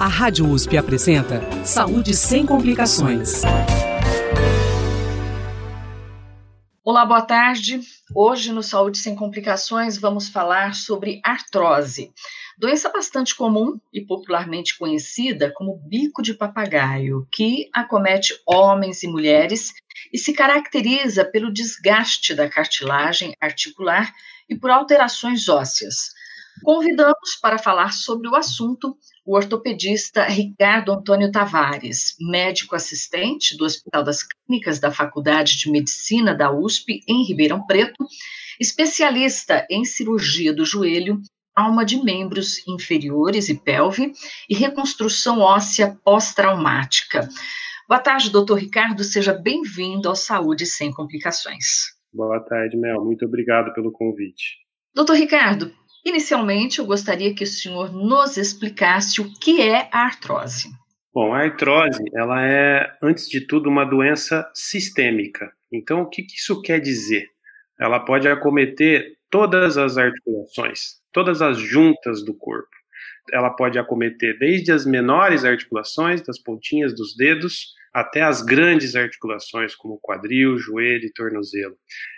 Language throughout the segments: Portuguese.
Rádio USP apresenta Saúde Sem Complicações. Olá, boa tarde. Hoje no Saúde Sem Complicações vamos falar sobre artrose, doença bastante comum e popularmente conhecida como bico de papagaio, que acomete homens e mulheres e se caracteriza pelo desgaste da cartilagem articular e por alterações ósseas. Convidamos para falar sobre o assunto o ortopedista Ricardo Antônio Tavares, médico assistente do Hospital das Clínicas da Faculdade de Medicina da USP, em Ribeirão Preto, especialista em cirurgia do joelho, trauma de membros inferiores e pelve e reconstrução óssea pós-traumática. Boa tarde, doutor Ricardo, seja bem-vindo ao Saúde Sem Complicações. Boa tarde, Mel, muito obrigado pelo convite. Doutor Ricardo, inicialmente, eu gostaria que o senhor nos explicasse o que é a artrose. Bom, a artrose, ela é, antes de tudo, uma doença sistêmica. Então, o que isso quer dizer? Ela pode acometer todas as articulações, todas as juntas do corpo. Ela pode acometer desde as menores articulações, das pontinhas dos dedos, até as grandes articulações, como quadril, joelho e tornozelo.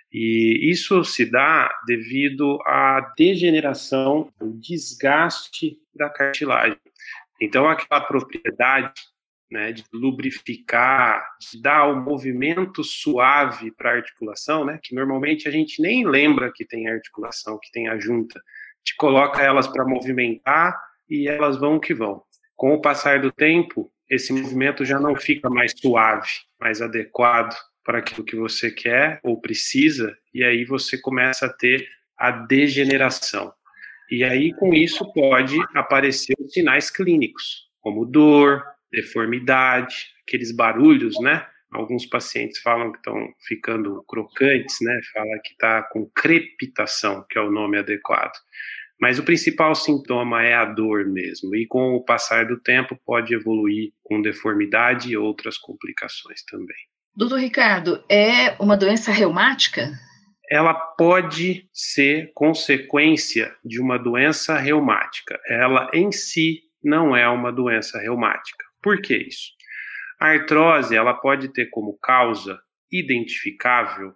E isso se dá devido à degeneração, ao desgaste da cartilagem. Então, aquela propriedade, né, de lubrificar, de dar um movimento suave para a articulação, né, que normalmente a gente nem lembra que tem articulação, que tem a junta. A gente coloca elas para movimentar e elas vão que vão. Com o passar do tempo, esse movimento já não fica mais suave, mais adequado para aquilo que você quer ou precisa, e aí você começa a ter a degeneração. E aí, com isso, pode aparecer os sinais clínicos, como dor, deformidade, aqueles barulhos, né? Alguns pacientes falam que estão ficando crocantes, né? Fala que está com crepitação, que é o nome adequado. Mas o principal sintoma é a dor mesmo, e com o passar do tempo pode evoluir com deformidade e outras complicações também. Doutor Ricardo, é uma doença reumática? Ela pode ser consequência de uma doença reumática. Ela em si não é uma doença reumática. Por que isso? A artrose, ela pode ter como causa identificável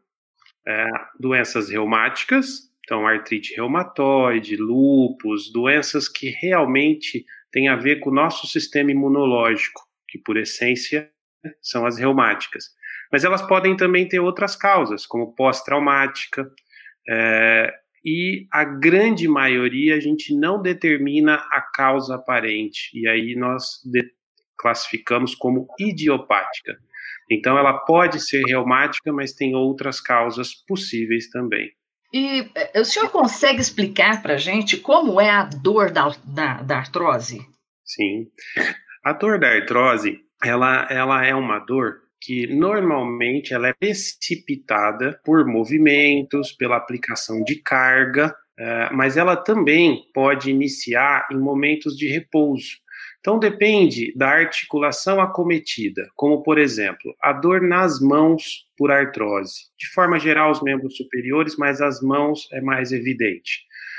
doenças reumáticas, então artrite reumatoide, lúpus, doenças que realmente têm a ver com o nosso sistema imunológico, que por essência são as reumáticas. Mas elas podem também ter outras causas, como pós-traumática, e a grande maioria a gente não determina a causa aparente, e aí nós classificamos como idiopática. Então ela pode ser reumática, mas tem outras causas possíveis também. E o senhor consegue explicar para a gente como é a dor da artrose? Sim. A dor da artrose, ela é uma dor que normalmente ela é precipitada por movimentos, pela aplicação de carga, mas ela também pode iniciar em momentos de repouso. Então depende da articulação acometida, como por exemplo, a dor nas mãos por artrose. De forma geral, os membros superiores, mas as mãos é mais evidente.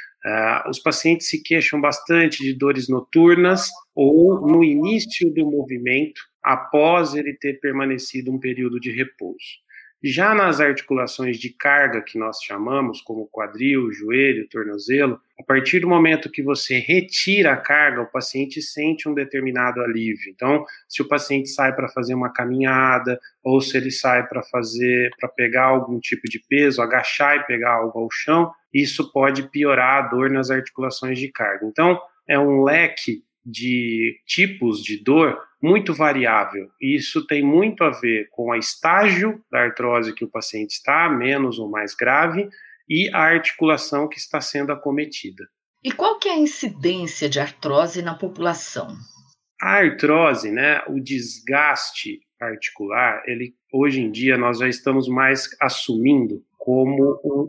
Os pacientes se queixam bastante de dores noturnas ou no início do movimento, após ele ter permanecido um período de repouso. Já nas articulações de carga, que nós chamamos, como quadril, joelho, tornozelo, a partir do momento que você retira a carga, o paciente sente um determinado alívio. Então, se o paciente sai para fazer uma caminhada, ou se ele sai para pegar algum tipo de peso, agachar e pegar algo ao chão, isso pode piorar a dor nas articulações de carga. Então, é um leque de tipos de dor muito variável. Isso tem muito a ver com o estágio da artrose que o paciente está, menos ou mais grave, e a articulação que está sendo acometida. E qual que é a incidência de artrose na população? A artrose, né, o desgaste articular, hoje em dia nós já estamos mais assumindo como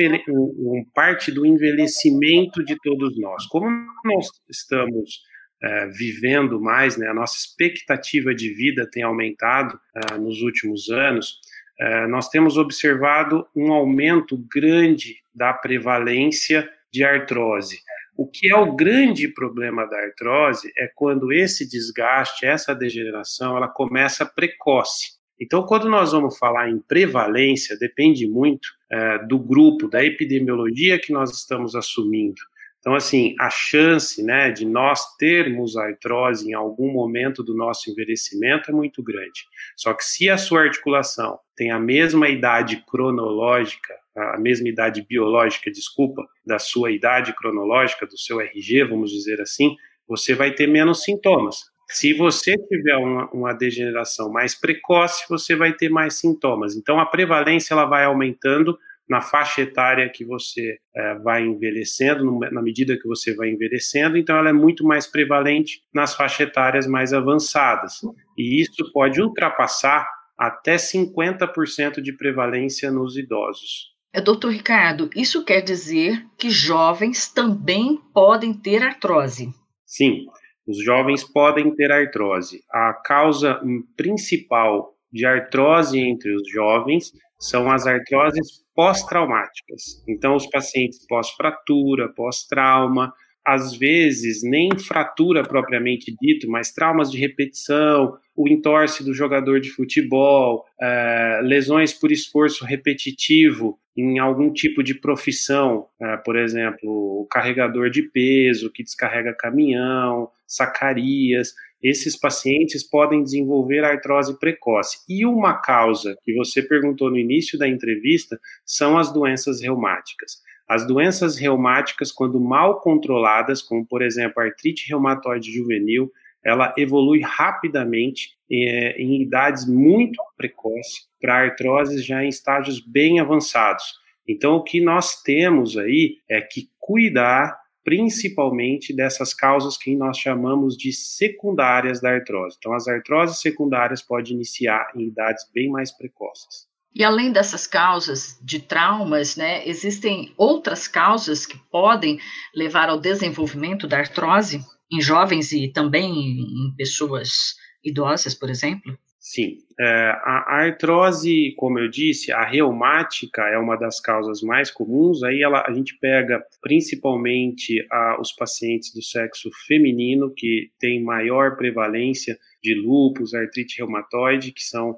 parte do envelhecimento de todos nós. Como nós estamos vivendo mais, né, a nossa expectativa de vida tem aumentado nos últimos anos, nós temos observado um aumento grande da prevalência de artrose. O que é o grande problema da artrose é quando esse desgaste, essa degeneração, ela começa precoce. Então, quando nós vamos falar em prevalência, depende muito do grupo, da epidemiologia que nós estamos assumindo. Então, assim, a chance, né, de nós termos artrose em algum momento do nosso envelhecimento é muito grande. Só que se a sua articulação tem a mesma idade cronológica, a mesma idade biológica, da sua idade cronológica, do seu RG, vamos dizer assim, você vai ter menos sintomas. Se você tiver uma degeneração mais precoce, você vai ter mais sintomas. Então, a prevalência ela vai aumentando na faixa etária que você vai envelhecendo, na medida que você vai envelhecendo, então ela é muito mais prevalente nas faixas etárias mais avançadas. E isso pode ultrapassar até 50% de prevalência nos idosos. Doutor Ricardo, isso quer dizer que jovens também podem ter artrose? Sim, os jovens podem ter artrose. A causa principal de artrose entre os jovens são as artroses pós-traumáticas. Então, os pacientes pós-fratura, pós-trauma, às vezes nem fratura propriamente dito, mas traumas de repetição, o entorse do jogador de futebol, lesões por esforço repetitivo em algum tipo de profissão, por exemplo, o carregador de peso que descarrega caminhão, sacarias. Esses pacientes podem desenvolver artrose precoce. E uma causa que você perguntou no início da entrevista são as doenças reumáticas. As doenças reumáticas, quando mal controladas, como por exemplo a artrite reumatoide juvenil, ela evolui rapidamente em idades muito precoces para artroses já em estágios bem avançados. Então, o que nós temos aí é que cuidar principalmente dessas causas que nós chamamos de secundárias da artrose. Então, as artroses secundárias podem iniciar em idades bem mais precoces. E além dessas causas de traumas, né, existem outras causas que podem levar ao desenvolvimento da artrose em jovens e também em pessoas idosas, por exemplo? Sim, a artrose, como eu disse, a reumática é uma das causas mais comuns. Aí a gente pega principalmente os pacientes do sexo feminino, que tem maior prevalência de lúpus, artrite reumatoide, que são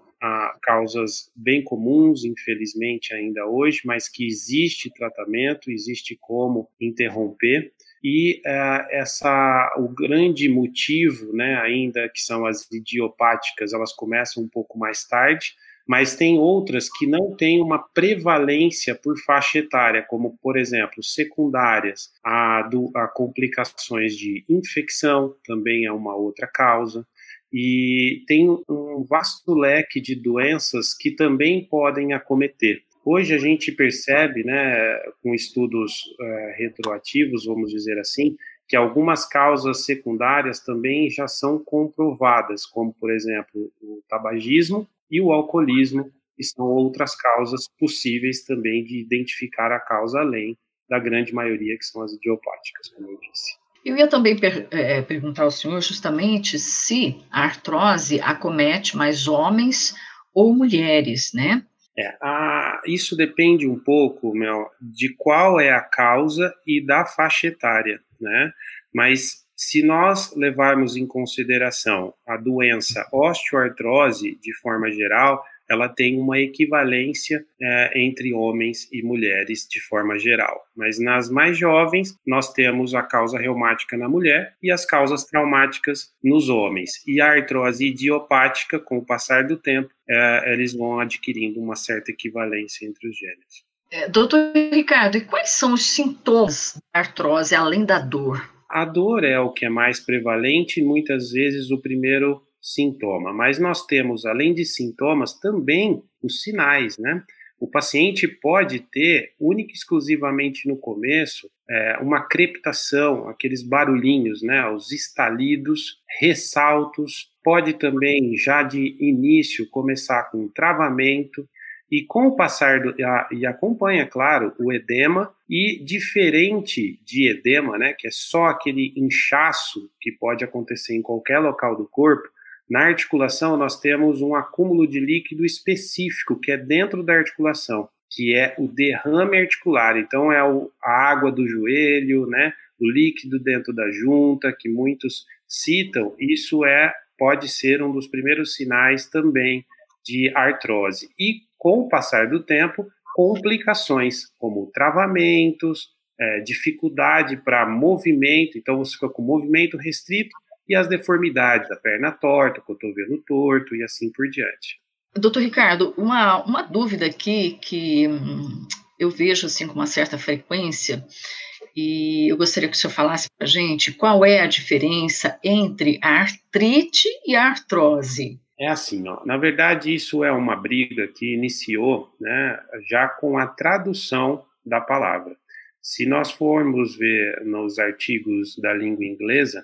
causas bem comuns, infelizmente ainda hoje, mas que existe tratamento, existe como interromper. E o grande motivo, né, ainda que são as idiopáticas, elas começam um pouco mais tarde, mas tem outras que não têm uma prevalência por faixa etária, como, por exemplo, secundárias, a complicações de infecção, também é uma outra causa, e tem um vasto leque de doenças que também podem acometer. Hoje a gente percebe, né, com estudos retroativos, vamos dizer assim, que algumas causas secundárias também já são comprovadas, como, por exemplo, o tabagismo e o alcoolismo, que são outras causas possíveis também de identificar a causa, além da grande maioria, que são as idiopáticas, como eu disse. Eu ia também perguntar ao senhor justamente se a artrose acomete mais homens ou mulheres, né? Isso depende um pouco, de qual é a causa e da faixa etária, né? Mas se nós levarmos em consideração a doença osteoartrose, de forma geral, ela tem uma equivalência entre homens e mulheres de forma geral. Mas nas mais jovens, nós temos a causa reumática na mulher e as causas traumáticas nos homens. E a artrose idiopática, com o passar do tempo, eles vão adquirindo uma certa equivalência entre os gêneros. Doutor Ricardo, e quais são os sintomas da artrose, além da dor? A dor é o que é mais prevalente e muitas vezes o primeiro sintoma, mas nós temos, além de sintomas, também os sinais, né? O paciente pode ter, única e exclusivamente no começo, uma crepitação, aqueles barulhinhos, né? Os estalidos, ressaltos, pode também, já de início, começar com um travamento, e com o passar e acompanha, claro, o edema, e diferente de edema, né? Que é só aquele inchaço que pode acontecer em qualquer local do corpo, na articulação, nós temos um acúmulo de líquido específico, que é dentro da articulação, que é o derrame articular. Então, é a água do joelho, né? o líquido dentro da junta, que muitos citam, isso pode ser um dos primeiros sinais também de artrose. E com o passar do tempo, complicações como travamentos, dificuldade para movimento, então você fica com movimento restrito, e as deformidades, a perna torta, o cotovelo torto e assim por diante. Doutor Ricardo, uma dúvida aqui que eu vejo assim com uma certa frequência, e eu gostaria que o senhor falasse para a gente qual é a diferença entre a artrite e a artrose. É assim, ó, na verdade isso é uma briga que iniciou, né, já com a tradução da palavra. Se nós formos ver nos artigos da língua inglesa,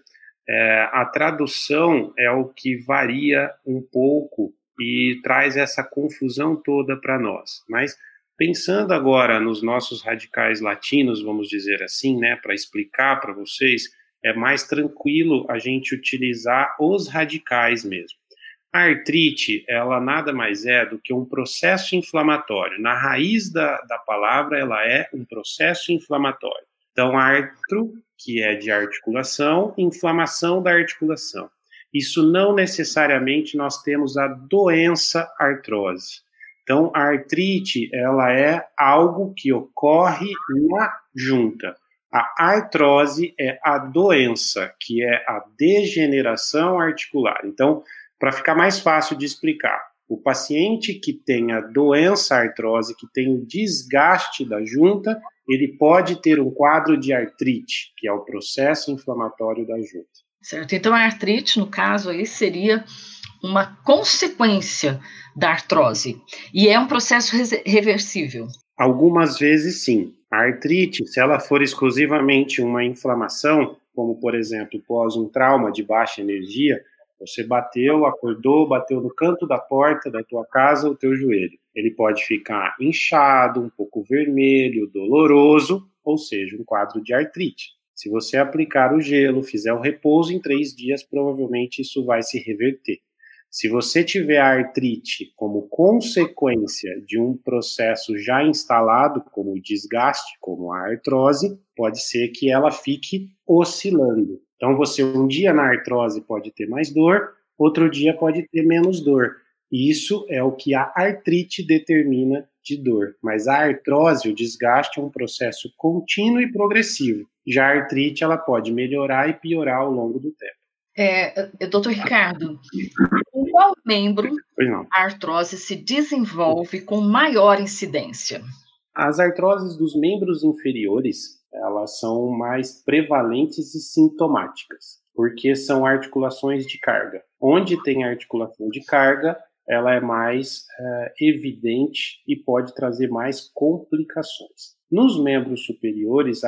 a tradução é o que varia um pouco e traz essa confusão toda para nós. Mas pensando agora nos nossos radicais latinos, vamos dizer assim, né, para explicar para vocês, é mais tranquilo a gente utilizar os radicais mesmo. A artrite, ela nada mais é do que um processo inflamatório. Na raiz da palavra, ela é um processo inflamatório. Então, artro, que é de articulação, inflamação da articulação. Isso não necessariamente nós temos a doença artrose. Então, a artrite, ela é algo que ocorre na junta. A artrose é a doença, que é a degeneração articular. Então, para ficar mais fácil de explicar, o paciente que tem a doença artrose, que tem o desgaste da junta, ele pode ter um quadro de artrite, que é o processo inflamatório da junta. Certo, então a artrite, no caso aí, seria uma consequência da artrose, e é um processo reversível. Algumas vezes sim. A artrite, se ela for exclusivamente uma inflamação, como por exemplo, pós um trauma de baixa energia, você bateu, acordou, bateu no canto da porta da tua casa o teu joelho. Ele pode ficar inchado, um pouco vermelho, doloroso, ou seja, um quadro de artrite. Se você aplicar o gelo, fizer o repouso em 3 dias, provavelmente isso vai se reverter. Se você tiver a artrite como consequência de um processo já instalado, como o desgaste, como a artrose, pode ser que ela fique oscilando. Então, você um dia na artrose pode ter mais dor, outro dia pode ter menos dor. E isso é o que a artrite determina de dor. Mas a artrose, o desgaste, é um processo contínuo e progressivo. Já a artrite, ela pode melhorar e piorar ao longo do tempo. Doutor Ricardo, em qual membro a artrose se desenvolve com maior incidência? As artroses dos membros inferiores, elas são mais prevalentes e sintomáticas, porque são articulações de carga. Onde tem articulação de carga, ela é mais evidente e pode trazer mais complicações. Nos membros superiores,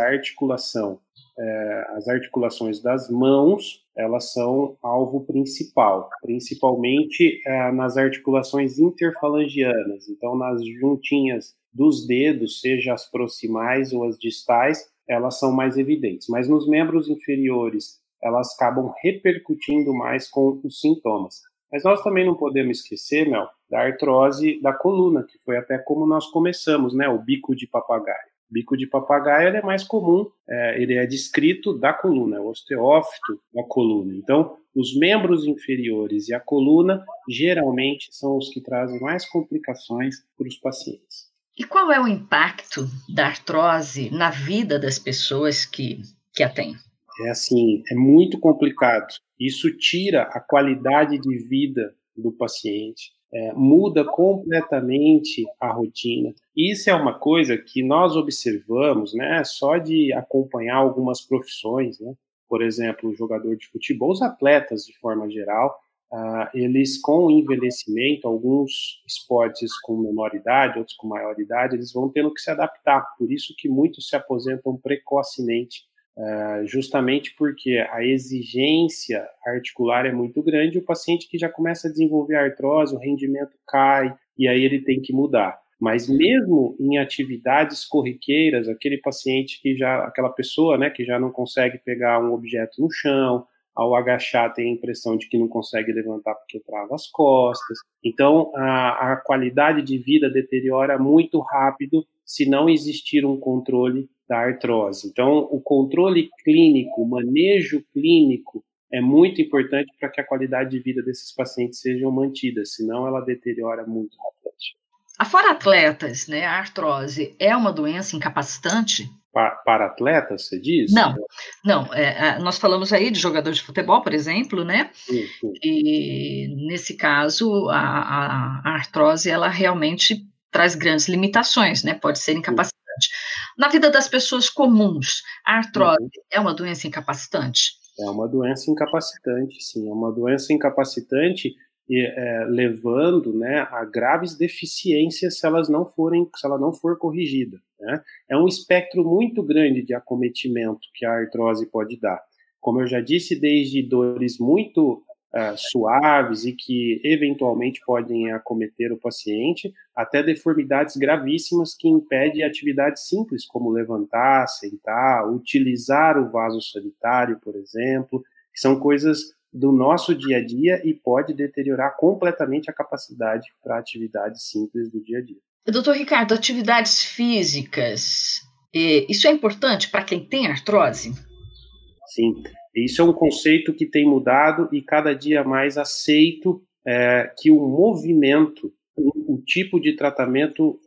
as articulações das mãos, elas são alvo principal, principalmente nas articulações interfalangianas, então nas juntinhas dos dedos, seja as proximais ou as distais, elas são mais evidentes. Mas nos membros inferiores, elas acabam repercutindo mais com os sintomas. Mas nós também não podemos esquecer, Mel, da artrose da coluna, que foi até como nós começamos, né? O bico de papagaio. O bico de papagaio ele é mais comum, ele é descrito da coluna, é o osteófito da coluna. Então, os membros inferiores e a coluna, geralmente, são os que trazem mais complicações para os pacientes. E qual é o impacto da artrose na vida das pessoas que a têm? É assim, é muito complicado. Isso tira a qualidade de vida do paciente, muda completamente a rotina. Isso é uma coisa que nós observamos, né, só de acompanhar algumas profissões, né? Por exemplo, o jogador de futebol, os atletas de forma geral, eles com o envelhecimento, alguns esportes com menor idade, outros com maior idade, eles vão tendo que se adaptar. Por isso que muitos se aposentam precocemente, justamente porque a exigência articular é muito grande e o paciente que já começa a desenvolver artrose, o rendimento cai e aí ele tem que mudar. Mas mesmo em atividades corriqueiras, aquela pessoa, né, que já não consegue pegar um objeto no chão, ao agachar tem a impressão de que não consegue levantar porque trava as costas. Então, a qualidade de vida deteriora muito rápido se não existir um controle da artrose. Então, o controle clínico, o manejo clínico é muito importante para que a qualidade de vida desses pacientes seja mantida, senão ela deteriora muito rapidamente. Afora atletas, né, a artrose é uma doença incapacitante? Para atletas, você diz? Não, nós falamos aí de jogadores de futebol, por exemplo, né? Sim. E nesse caso, a artrose, ela realmente traz grandes limitações, né? Pode ser incapacitante. Na vida das pessoas comuns, a artrose é uma doença incapacitante? É uma doença incapacitante, sim. É uma doença incapacitante levando, né, a graves deficiências se ela não for corrigida, né? É um espectro muito grande de acometimento que a artrose pode dar. Como eu já disse, desde dores muito suaves e que eventualmente podem acometer o paciente, até deformidades gravíssimas que impedem atividades simples, como levantar, sentar, utilizar o vaso sanitário, por exemplo, que são coisas do nosso dia a dia e pode deteriorar completamente a capacidade para atividades simples do dia a dia. Doutor Ricardo, atividades físicas, isso é importante para quem tem artrose? Sim, isso é um conceito que tem mudado e cada dia mais aceito que o movimento, o tipo de tratamento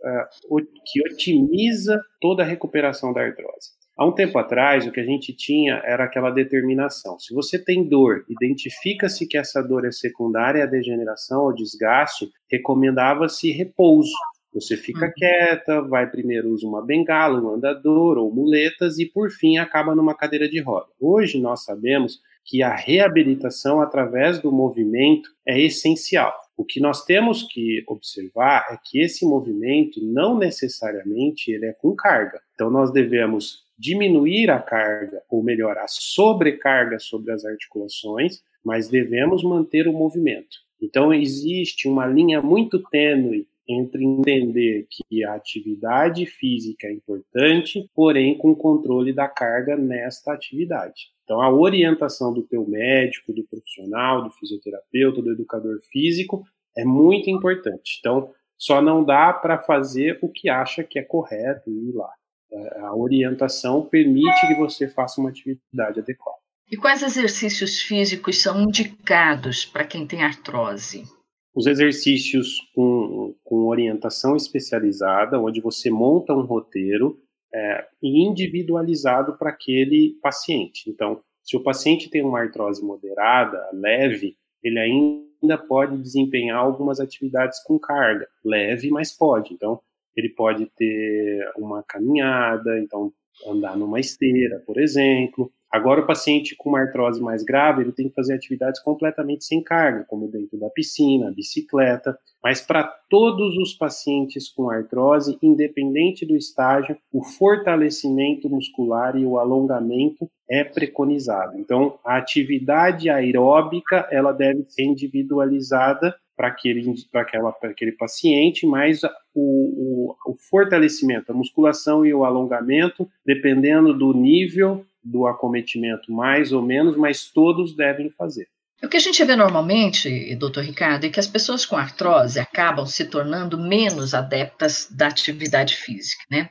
que otimiza toda a recuperação da artrose. Há um tempo atrás, o que a gente tinha era aquela determinação. Se você tem dor, identifica-se que essa dor é secundária à degeneração, ao desgaste, recomendava-se repouso. Você fica quieta, vai primeiro usa uma bengala, um andador ou muletas e, por fim, acaba numa cadeira de roda. Hoje nós sabemos que a reabilitação através do movimento é essencial. O que nós temos que observar é que esse movimento não necessariamente ele é com carga. Então nós devemos diminuir a carga, ou melhor, a sobrecarga sobre as articulações, mas devemos manter o movimento. Então existe uma linha muito tênue entre entender que a atividade física é importante, porém com controle da carga nesta atividade. Então a orientação do teu médico, do profissional, do fisioterapeuta, do educador físico é muito importante. Então só não dá para fazer o que acha que é correto e ir lá. A orientação permite que você faça uma atividade adequada. E quais exercícios físicos são indicados para quem tem artrose? Os exercícios com orientação especializada, onde você monta um roteiro individualizado para aquele paciente. Então, se o paciente tem uma artrose moderada, leve, ele ainda pode desempenhar algumas atividades com carga, leve, mas pode. Então, ele pode ter uma caminhada, então andar numa esteira, por exemplo. Agora, o paciente com uma artrose mais grave, ele tem que fazer atividades completamente sem carga, como dentro da piscina, bicicleta. Mas para todos os pacientes com artrose, independente do estágio, o fortalecimento muscular e o alongamento é preconizado. Então, a atividade aeróbica, ela deve ser individualizada para aquele paciente, mas o fortalecimento, a musculação e o alongamento, dependendo do nível do acometimento, mais ou menos, mas todos devem fazer. O que a gente vê normalmente, doutor Ricardo, é que as pessoas com artrose acabam se tornando menos adeptas da atividade física, né?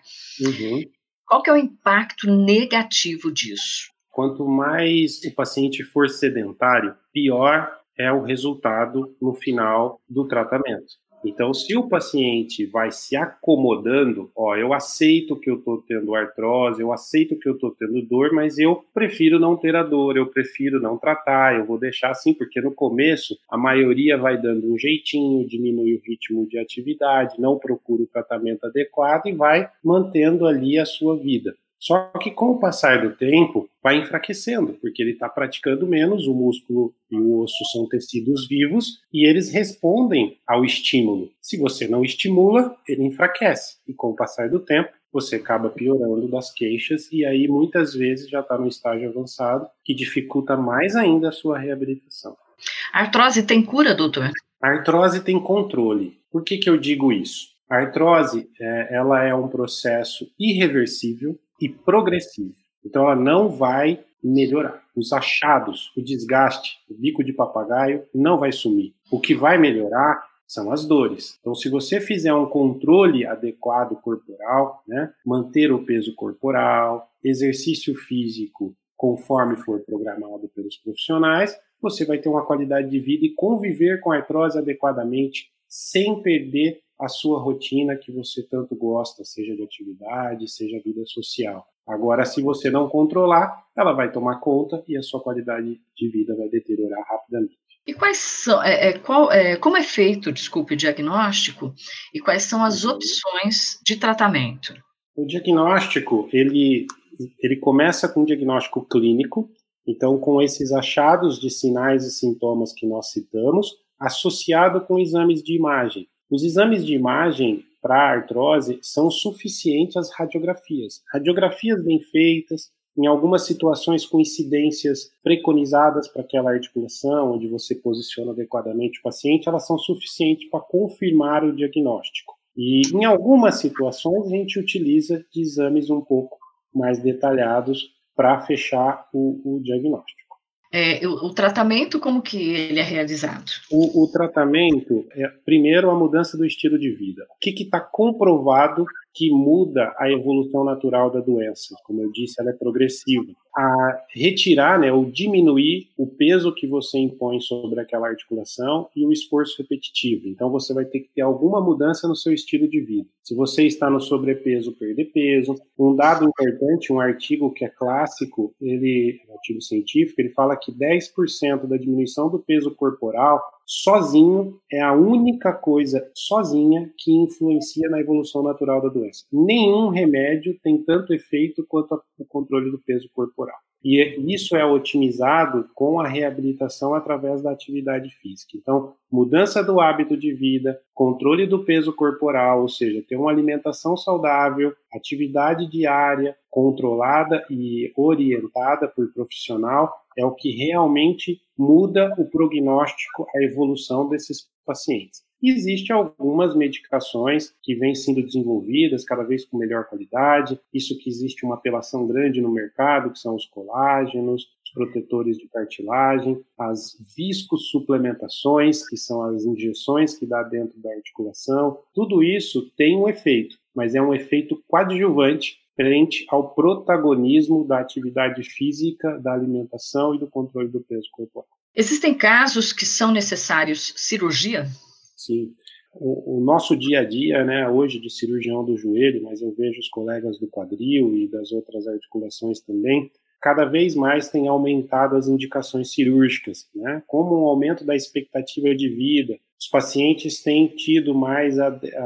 Qual que é o impacto negativo disso? Quanto mais o paciente for sedentário, pior é o resultado no final do tratamento. Então, se o paciente vai se acomodando, eu aceito que eu estou tendo artrose, eu aceito que eu estou tendo dor, mas eu prefiro não ter a dor, eu prefiro não tratar, eu vou deixar assim, porque no começo a maioria vai dando um jeitinho, diminui o ritmo de atividade, não procura o tratamento adequado e vai mantendo ali a sua vida. Só que com o passar do tempo, vai enfraquecendo, porque ele está praticando menos, o músculo e o osso são tecidos vivos e eles respondem ao estímulo. Se você não estimula, ele enfraquece. E com o passar do tempo, você acaba piorando das queixas e aí muitas vezes já está no estágio avançado, que dificulta mais ainda a sua reabilitação. A artrose tem cura, doutor? A artrose tem controle. Por que eu digo isso? A artrose ela é um processo irreversível e progressivo. Então ela não vai melhorar. Os achados, o desgaste, o bico de papagaio não vai sumir. O que vai melhorar são as dores. Então, se você fizer um controle adequado corporal, né, manter o peso corporal, exercício físico conforme for programado pelos profissionais, você vai ter uma qualidade de vida e conviver com a artrose adequadamente, sem perder a sua rotina que você tanto gosta, seja de atividade, seja vida social. Agora, se você não controlar, ela vai tomar conta e a sua qualidade de vida vai deteriorar rapidamente. E quais são, como é feito, desculpe, o diagnóstico e quais são as opções de tratamento? O diagnóstico, ele começa com um diagnóstico clínico, então com esses achados de sinais e sintomas que nós citamos, associado com exames de imagem. Os exames de imagem para a artrose são suficientes às radiografias. Radiografias bem feitas, em algumas situações com incidências preconizadas para aquela articulação, onde você posiciona adequadamente o paciente, elas são suficientes para confirmar o diagnóstico. E em algumas situações a gente utiliza de exames um pouco mais detalhados para fechar o diagnóstico. O tratamento, como que ele é realizado? O tratamento é, primeiro, a mudança do estilo de vida. O que está comprovado que muda a evolução natural da doença? Como eu disse, ela é progressiva. A retirar, né, ou diminuir o peso que você impõe sobre aquela articulação e o esforço repetitivo. Então, você vai ter que ter alguma mudança no seu estilo de vida. Se você está no sobrepeso, perder peso. Um dado importante, um artigo que é clássico, um artigo científico, ele fala que 10% da diminuição do peso corporal sozinho é a única coisa sozinha que influencia na evolução natural da doença. Nenhum remédio tem tanto efeito quanto o controle do peso corporal. E isso é otimizado com a reabilitação através da atividade física. Então, mudança do hábito de vida, controle do peso corporal, ou seja, ter uma alimentação saudável, atividade diária, controlada e orientada por profissional, é o que realmente muda o prognóstico, a evolução desses pacientes. E existem algumas medicações que vêm sendo desenvolvidas cada vez com melhor qualidade, isso que existe uma apelação grande no mercado, que são os colágenos, os protetores de cartilagem, as viscosuplementações, que são as injeções que dá dentro da articulação. Tudo isso tem um efeito, mas é um efeito coadjuvante frente ao protagonismo da atividade física, da alimentação e do controle do peso corporal. Existem casos que são necessários cirurgia? Sim. O nosso dia a dia, né, hoje de cirurgião do joelho, mas eu vejo os colegas do quadril e das outras articulações também, cada vez mais tem aumentado as indicações cirúrgicas, né? Como um aumento da expectativa de vida, os pacientes têm tido mais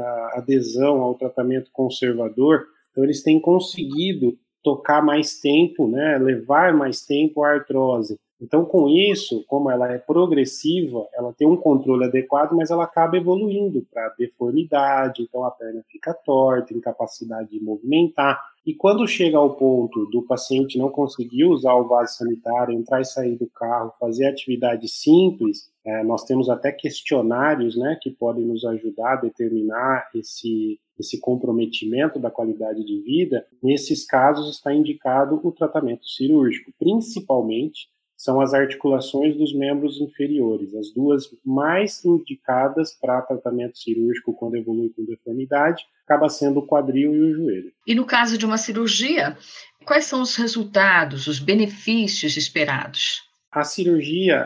adesão ao tratamento conservador, então eles têm conseguido tocar mais tempo, né, levar mais tempo à artrose. Então, com isso, como ela é progressiva, ela tem um controle adequado, mas ela acaba evoluindo para deformidade, então a perna fica torta, incapacidade de movimentar. E quando chega ao ponto do paciente não conseguir usar o vaso sanitário, entrar e sair do carro, fazer atividade simples, nós temos até questionários, né, que podem nos ajudar a determinar esse comprometimento da qualidade de vida. Nesses casos está indicado o tratamento cirúrgico, principalmente são as articulações dos membros inferiores, as duas mais indicadas para tratamento cirúrgico quando evolui com deformidade, acaba sendo o quadril e o joelho. E no caso de uma cirurgia, quais são os resultados, os benefícios esperados? A cirurgia,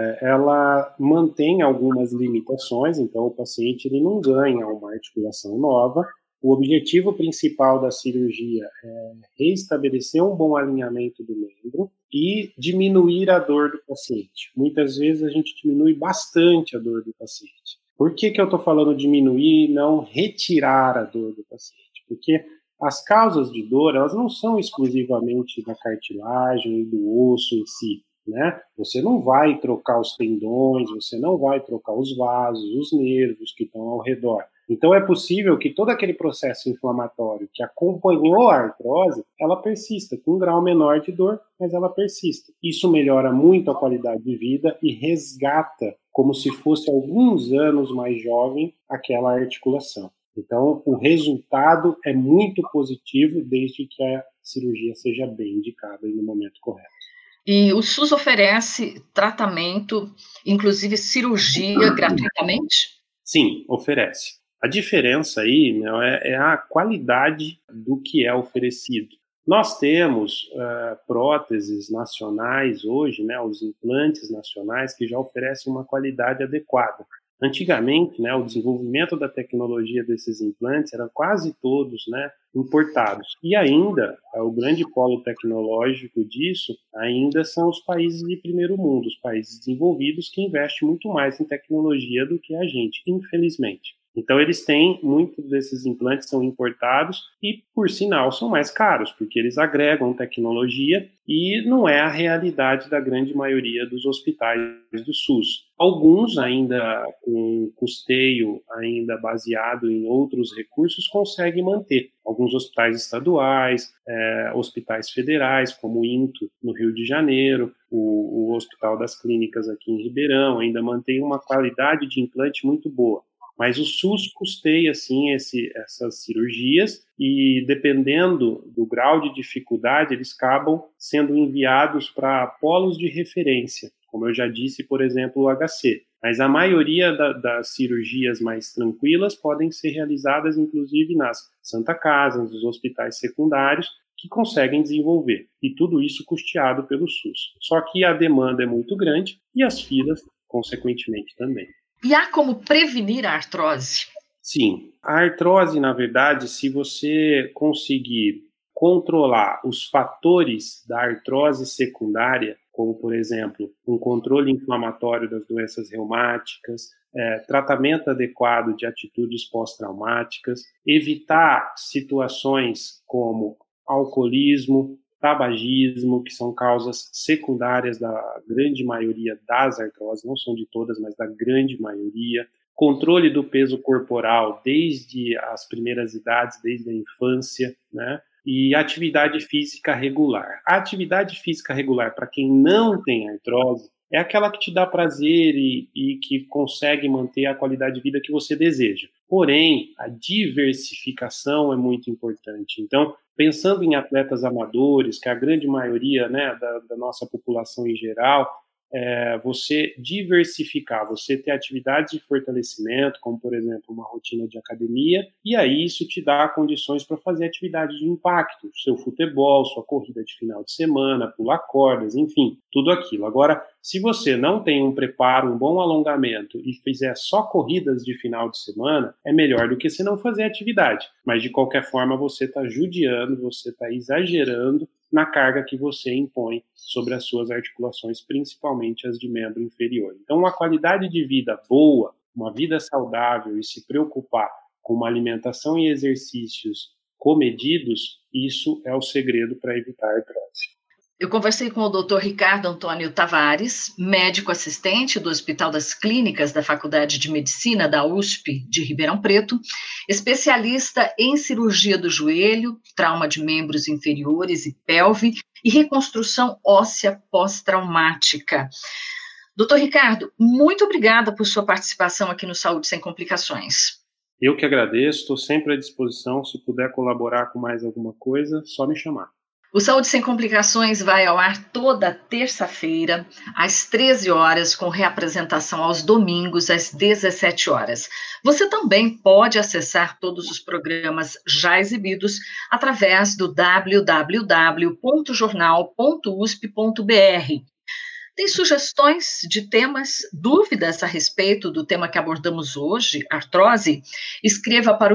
ela mantém algumas limitações, então o paciente ele não ganha uma articulação nova. O objetivo principal da cirurgia é reestabelecer um bom alinhamento do membro e diminuir a dor do paciente. Muitas vezes a gente diminui bastante a dor do paciente. Por que eu estou falando diminuir e não retirar a dor do paciente? Porque as causas de dor, elas não são exclusivamente da cartilagem e do osso em si, né? Você não vai trocar os tendões, você não vai trocar os vasos, os nervos que estão ao redor. Então é possível que todo aquele processo inflamatório que acompanhou a artrose, ela persista, com um grau menor de dor, mas ela persista. Isso melhora muito a qualidade de vida e resgata, como se fosse alguns anos mais jovem, aquela articulação. Então o resultado é muito positivo desde que a cirurgia seja bem indicada e no momento correto. E o SUS oferece tratamento, inclusive cirurgia, gratuitamente? Sim, oferece. A diferença aí, né, é a qualidade do que é oferecido. Nós temos próteses nacionais hoje, né, os implantes nacionais, que já oferecem uma qualidade adequada. Antigamente, né, o desenvolvimento da tecnologia desses implantes eram quase todos, né, importados. E ainda, o grande polo tecnológico disso ainda são os países de primeiro mundo, os países desenvolvidos, que investem muito mais em tecnologia do que a gente, infelizmente. Então, eles têm, muitos desses implantes são importados e, por sinal, são mais caros, porque eles agregam tecnologia e não é a realidade da grande maioria dos hospitais do SUS. Alguns, ainda com custeio ainda baseado em outros recursos, conseguem manter. Alguns hospitais estaduais, hospitais federais, como o INTO, no Rio de Janeiro, o Hospital das Clínicas aqui em Ribeirão, ainda mantém uma qualidade de implante muito boa. Mas o SUS custeia, sim, essas cirurgias e, dependendo do grau de dificuldade, eles acabam sendo enviados para polos de referência, como eu já disse, por exemplo, o HC. Mas a maioria das cirurgias mais tranquilas podem ser realizadas, inclusive, nas Santa Casas, nos hospitais secundários, que conseguem desenvolver. E tudo isso custeado pelo SUS. Só que a demanda é muito grande e as filas, consequentemente, também. E há como prevenir a artrose? Sim. A artrose, na verdade, se você conseguir controlar os fatores da artrose secundária, como, por exemplo, um controle inflamatório das doenças reumáticas, tratamento adequado de atitudes pós-traumáticas, evitar situações como alcoolismo, tabagismo, que são causas secundárias da grande maioria das artroses, não são de todas, mas da grande maioria. Controle do peso corporal desde as primeiras idades, desde a infância, né? E atividade física regular. A atividade física regular, para quem não tem artrose, é aquela que te dá prazer e que consegue manter a qualidade de vida que você deseja. Porém, a diversificação é muito importante. Então, pensando em atletas amadores, que é a grande maioria, né, da nossa população em geral, você diversificar, você ter atividades de fortalecimento, como, por exemplo, uma rotina de academia, e aí isso te dá condições para fazer atividade de impacto, seu futebol, sua corrida de final de semana, pular cordas, enfim, tudo aquilo. Agora, se você não tem um preparo, um bom alongamento e fizer só corridas de final de semana, é melhor do que você não fazer atividade. Mas, de qualquer forma, você está judiando, você está exagerando na carga que você impõe sobre as suas articulações, principalmente as de membro inferior. Então, uma qualidade de vida boa, uma vida saudável e se preocupar com uma alimentação e exercícios comedidos, isso é o segredo para evitar a artrose. Eu conversei com o Dr. Ricardo Antônio Tavares, médico assistente do Hospital das Clínicas da Faculdade de Medicina da USP de Ribeirão Preto, especialista em cirurgia do joelho, trauma de membros inferiores e pelve e reconstrução óssea pós-traumática. Dr. Ricardo, muito obrigada por sua participação aqui no Saúde Sem Complicações. Eu que agradeço, estou sempre à disposição. Se puder colaborar com mais alguma coisa, só me chamar. O Saúde Sem Complicações vai ao ar toda terça-feira, às 13 horas, com reapresentação aos domingos, às 17 horas. Você também pode acessar todos os programas já exibidos através do www.jornal.usp.br. Tem sugestões de temas, dúvidas a respeito do tema que abordamos hoje, artrose? Escreva para o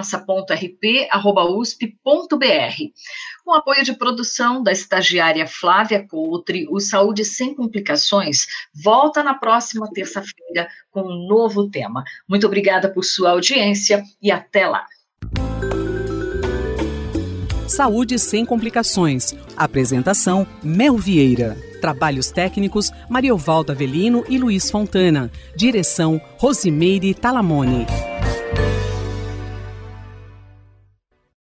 imprensa.rp@usp.br. Com apoio de produção da estagiária Flávia Coutre, o Saúde Sem Complicações volta na próxima terça-feira com um novo tema. Muito obrigada por sua audiência e até lá. Saúde Sem Complicações. Apresentação, Mel Vieira. Trabalhos técnicos, Mariovaldo Avelino e Luiz Fontana. Direção, Rosimeire Talamone.